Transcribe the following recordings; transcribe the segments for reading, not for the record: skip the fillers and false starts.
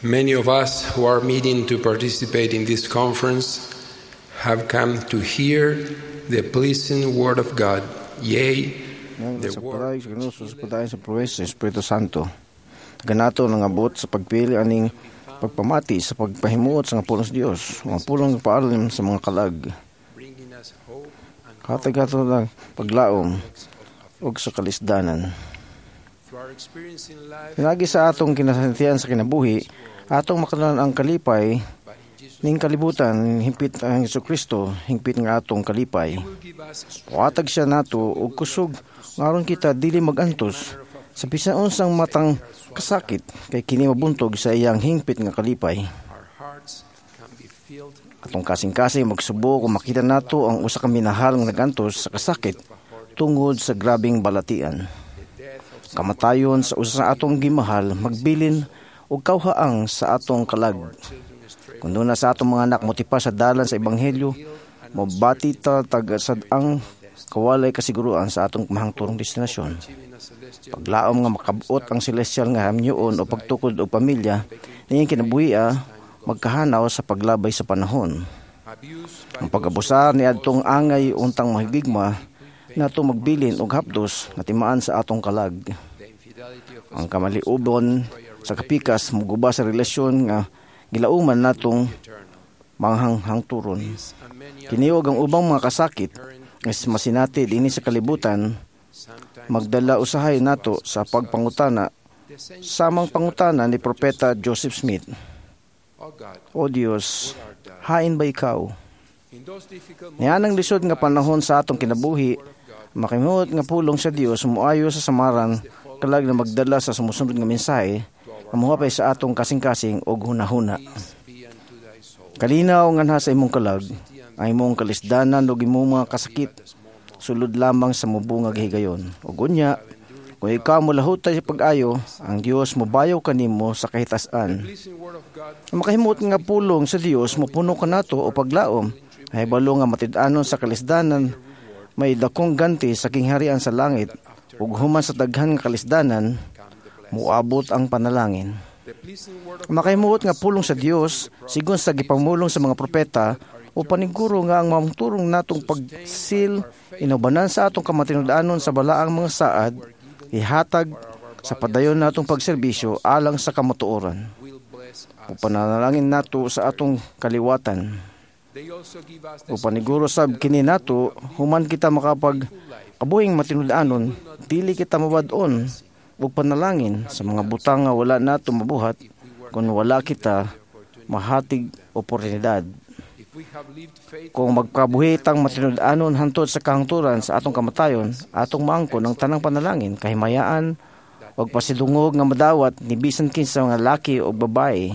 Many of us who are meeting to participate in this conference have come to hear the pleasing word of God, yea, the word sa pruwes sa Espiritu Santo. Ganato nang abot sa pagpili aning pagpamati sa pagpahimuot sa pulong sa Dios, mga pulong paalam sa mga kalag. Katagato ng paglaom ug sa kalisdanan. Pinagi sa atong kinasantian sa kinabuhi, atong makalan ang kalipay ning kalibutan, hingpit ang Jesucristo, hingpit nga atong kalipay. Watag siya nato og kusog ngaron kita dili magantos sa bisan unsang matang kasakit kay kini mabuntog sa iyang hingpit nga kalipay. Atong kasing-kasing magsubo kung makita nato ang usa ka minahal nga nagantos sa kasakit tungod sa grabing balatian. Kamatayon sa usa sa atong gimahal magbilin og kawhaang sa atong kalag. Kundo na sa atong mga anak motipa sa dalan sa ebanghelyo, mabati ta tagasad-ang kawalay kasiguruan sa atong mahangturong destinasyon. Paglaom nga makabot ang celestial nga hamyoon o pagtukod o pamilya, niyang kinabuhi magkahanaw sa paglabay sa panahon. Ang pag-abusar ni adtong angay untang mahigigma nato magbilin og hapdos na timaan sa atong kalag. Ang kamaliubon sa kapikas muguba sa relasyon nga gilauman natong manghang-hangturon. Kiniog ang ubang mga kasakit nga masinati dinhi sa kalibutan magdala usahay nato sa pagpangutana samang pangutana ni Propeta Joseph Smith. O Diyos, hain ba ikaw? Nianang lisod nga panahon sa atong kinabuhi, makimot nga pulong sa Dios muayo sa samaran kalag na magdala sa sumusunod nga mensahe nga muhapay sa atong kasing-kasing og hunahuna. Kalinaw nga sa imong kalag, ang imong kalisdanan ug imong mga kasakit sulod lamang sa mubungag higayon. Ug unya, kung ikaw mulahutay sa pag-ayo, ang Dios mobayaw kanimo sa kahitasan. Ang makahimot nga pulong sa Dios mopuno kanato o paglaom ay balo nga matid-anon sa kalisdanan may dakong ganti sa kingharian sa langit ug human sa daghan nga kalisdanan muabot ang panalangin. Ang makahimot nga pulong sa Dios sigon sa gipamulong sa mga propeta o paniguro nga ang mamturong natong pagsil inubanan sa atong kamatinud-anon sa balaang mga saad ihatag sa padayon natong pagserbisyo alang sa kamatuoran. O pananalangin nato sa atong kaliwatan. O paniguro sab kini nato human kita makapag kabuhing matinud-anon dili kita mabad-on o panalangin sa mga butang nga wala nato mabuhat kung wala kita mahatig oportunidad. Kung magkabuhitang matinud-anon hantod sa kahangturan sa atong kamatayon, atong maangkon ang tanang panalangin, kahimayaan, o pasidungog nga madawat ni bisan kinsa nga laki o babae.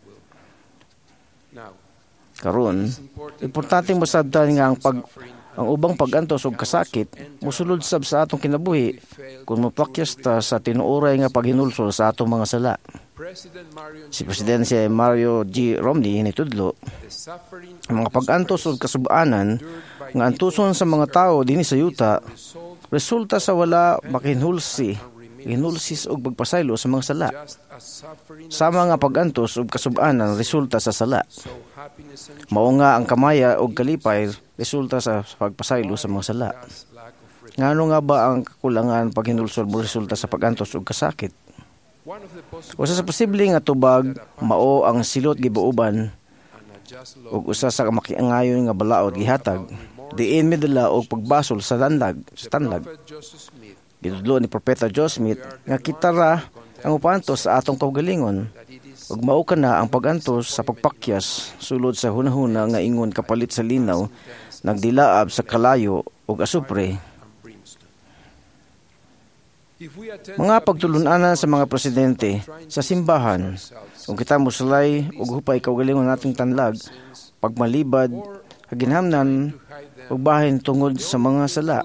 Karon, importante masabtan nga ang ubang pag-antos o kasakit, musulod sab sa atong kinabuhi, kung mapakyas ta sa tinuoray nga paghinulsol sa atong mga sala. Si Presidente Mario G. Romney nitudlo, ang mga pag-antos o kasubanan nga antuson sa mga tao dinhi sa yuta resulta sa wala makinhulsis o pagpasaylo sa mga sala. Sama nga pag-antos o kasubanan resulta sa sala. Mao nga ang kamaya o kalipay resulta sa pagpasaylo sa mga sala. Ngano nga ba ang kakulangan paghinulsol mo resulta sa pag-antos o kasakit? Usa sa posibleng nga tubag mao ang silot gibuuban ug usa sa makiangayon nga balaod gihatag diin medala og pagbasol sa tanlag. Gitudlo ni Propeta Joseph Smith nga kitara ang upantos sa atong kaugalingon ug mao kana ang pagantos sa pagpakyas sulod sa hunahuna nga ingon kapalit sa linaw nagdilaab sa kalayo ug asupre. Mga pagtulunanan sa mga presidente sa simbahan, kung kita musulay ug hupay kaugalingon nating tanlag, pagmalibad, kaginhamnan, ug bahin tungod sa mga sala.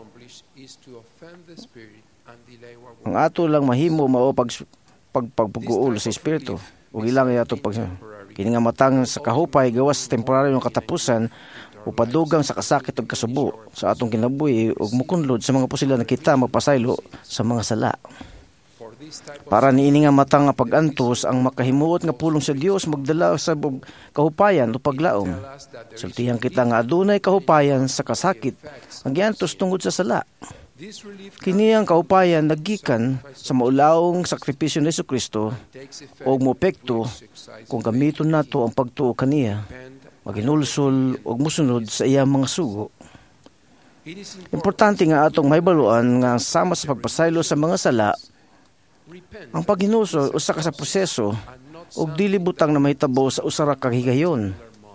Ang ato lang mahimo mao pagpagpuguol sa espiritu, ug ilang ato kini nga matang sa kahupay gawas sa temporaryong katapusan o padugang sa kasakit ug kasubo sa atong kinabuhi ug mukunlod sa mga posilan na kita magpasaylo sa mga sala. Para niini nga matang nga pag-antos ang makahimuot nga pulong sa Dios magdala sa kahupayan o paglaom. Sultihan kita nga adunay kahupayan sa kasakit ang giantos tungod sa sala. Kini ang kaupayan naggikan sa maulaong sakripisyo ni Jesucristo o mopekto kung gamiton nato ang pagtuo kaniya, maginulsol o musunod sa iyang mga sugo. Importante nga atong mahibaluan nga sama sa pagpasaylo sa mga sala, ang paghinulsol usa ka sa proseso ug dili butang na mahitabo sa usa ra ka higayon.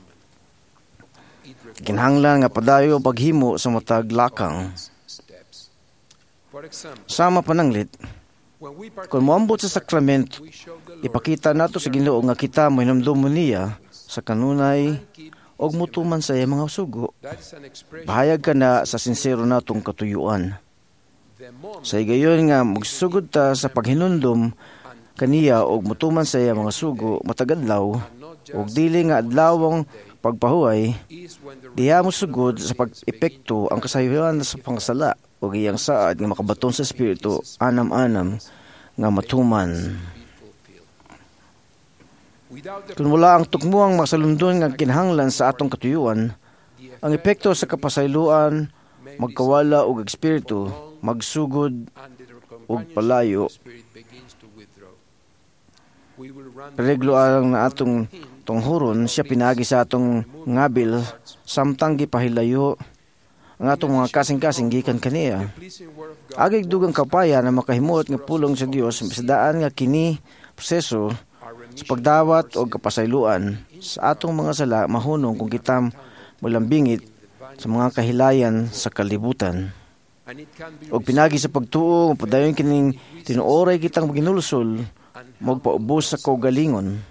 Kinahanglan nga padayo paghimo sa matag lakang. Sama pananglit, kung moambot sa sakramento, ipakita nato sa Ginoo nga kita mohinumdumon niya sa kanunay og mutuman sa iyang mga sugo. Bahayag ka na sa sincero natong katuyuan. Sa higayon nga magsugod ta sa paghinundom kaniya og mutuman sa iyang mga sugo matagadlaw og dili nga adlawong pagpahuway, diha mo sugod sa pag-epekto ang kasayuran sa pangasala o iyang saad nga makabaton sa Espiritu, anam-anam nga matuman. Kung wala ang tukmuang masalundon nga kinahanglan sa atong katuyuan, ang epekto sa kapasayloan, magkawala og Espiritu, magsugod og palayo. Pereglo ang na atong tunghuron, siya pinagi sa atong ngabil, samtang gipahilayo ang atong mga kasing-kasing gikan kaniya. Agig dugang kapaya na makahimuot nga pulong sa Dios sa daan nga kini proseso sa pagdawat o kapasayloan sa atong mga sala mahunong kung kita mulambingit sa mga kahilayan sa kalibutan. Og pinagi sa pagtuo, padayon kining tinuoray kitang maginulsol, magpaubos sa kaugalingon.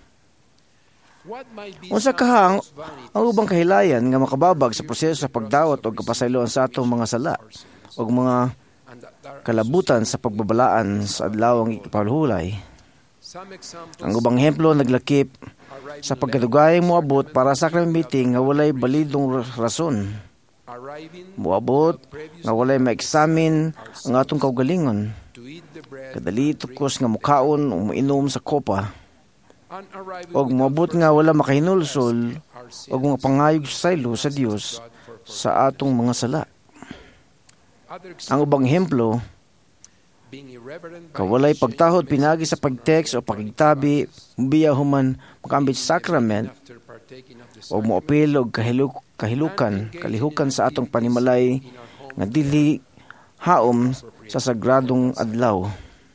Unsa kahang ang ubang kahilayan nga makababag sa proseso sa pagdawat o kapasayloan sa atong mga sala o mga kalabutan sa pagbabalaan sa adlawang ikapahulay. Ang ubang ehemplo naglakip sa pagkadugayang moabot para sa meeting nga walay balidong rason. Moabot nga walay maeksamin ang atong kaugalingon. Kadali tukos nga mukaon o muinom sa kopa. Og moabot nga wala makahinulsol og mga pangayog sa saylo sa Dios sa atong mga sala. Ang ubang ehemplo, kawalay pagtahod pinagi sa pagtext o pagigtabi, biya human makambit sakrament o moapil og kalihukan sa atong panimalay nga dili haom sa sagradong adlaw.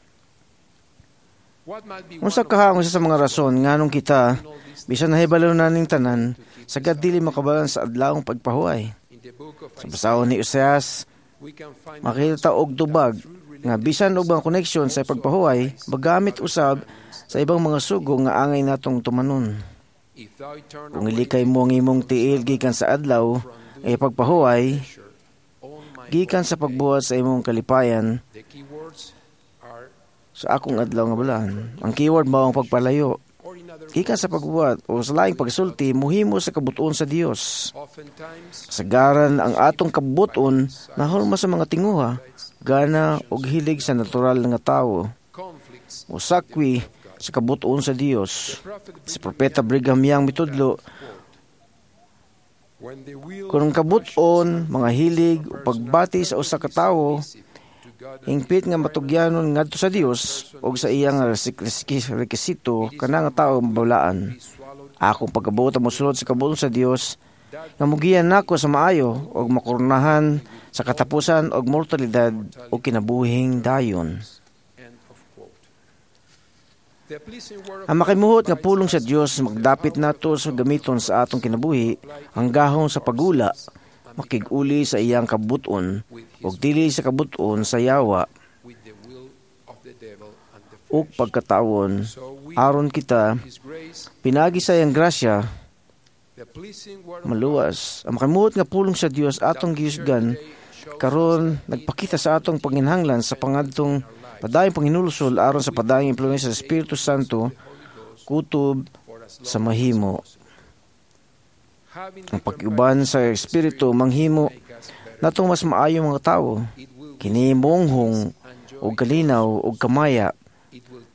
Unsa kahang sa mga rason nganong kita bisan nahibalo naning tanan sagad dili makabalan sa adlawong pagpahuway. Sa basahon ni Oseas, makita og tubag nga bisan og mga koneksyon sa pagpahuway magamit usab sa ibang mga sugo nga angay natong tumanon. Kung ilikay mo ang imong tiil gikan sa adlaw ay pagpahuway gikan sa pagbuhat sa imong kalipayan sa akong adlaw nga balaan. Ang keyword mao ang pagpalayo. Gikan sa pagbuhat o sa laing pagsulti, muhimo sa kabuton sa Dios. Sagaran ang atong kabuton nahulma sa mga tinguha, gana og hilig sa natural nga tawo. O sakwi sa kabuton sa Dios. Si Propeta Brigham Young mitudlo, kung kabuton, mga hilig o pagbati sa usa ka tawo, hingpit nga matugyanon ngadto sa Dios og sa iyang rekisito kana nga tawo mabalaan. Akong pagkabuot mo sulod sa kabuton sa Dios nga mugiyan nako sa maayo og makurnahan sa katapusan og mortalidad o kinabuhing dayon. Ang makimuhot nga pulong sa Dios magdapit nato sa gamiton sa atong kinabuhi ang gahom sa pagula, makig-uli sa iyang kabuton ug dili sa kabuton sa yawa ug pagkatawon aron kita pinagi sa iyang grasya maluwas. Ang makimuhot nga pulong sa Dios atong giusgan karon nagpakita sa atong panginhanglan sa pangadtong padayong panghinulsol aron sa padayong impluwensya sa Espiritu Santo kutob sa mahimo. Ang pag-uban sa Espiritu manghimo natong mas maayong mga tawo, kini monghong o kalinaw o kamaya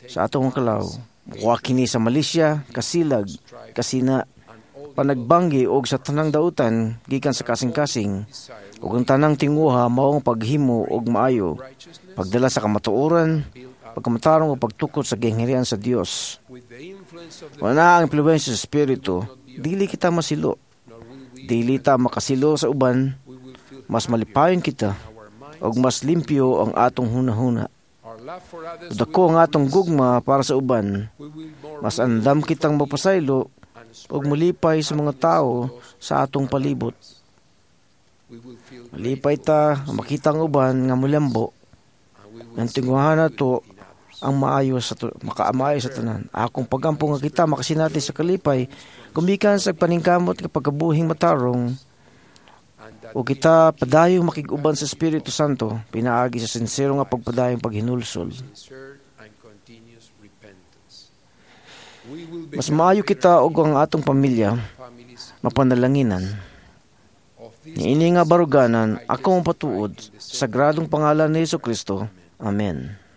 sa atong kalaw. Buwa kini sa malisya, kasilag, kasina, panagbanggi og sa tanang dautan gikan sa kasing-kasing ug ang tanang tinguha maong paghimo og maayo, pagdala sa kamatuoran, pagkamatarong o pagtukod sa gingharian sa Dios. Wala ang impluwensya sa Espiritu, dili kita masilo. Dili ta makasilo sa uban, mas malipayon kita ug mas limpyo ang atong hunahuna. Dako ang atong gugma para sa uban, mas andam kitang mapasaylo ug mulipay sa mga tao sa atong palibot. Malipay ta makita ang uban nga mulambo. Ang tinguhan na to ang makaamayo sa tanan. Akong pagampo nga kita makasinati sa kalipay, gumikan sa paningkamot nga pagkabuhing matarong, o kita padayong makiguban sa Espiritu Santo, pinaagi sa sincero nga pagpadayong paghinulsol. Mas maayo kita og ang atong pamilya mapanalanginan. Niini nga baruganan, ako ang patuod sa sagradong pangalan ni Jesucristo. Amen.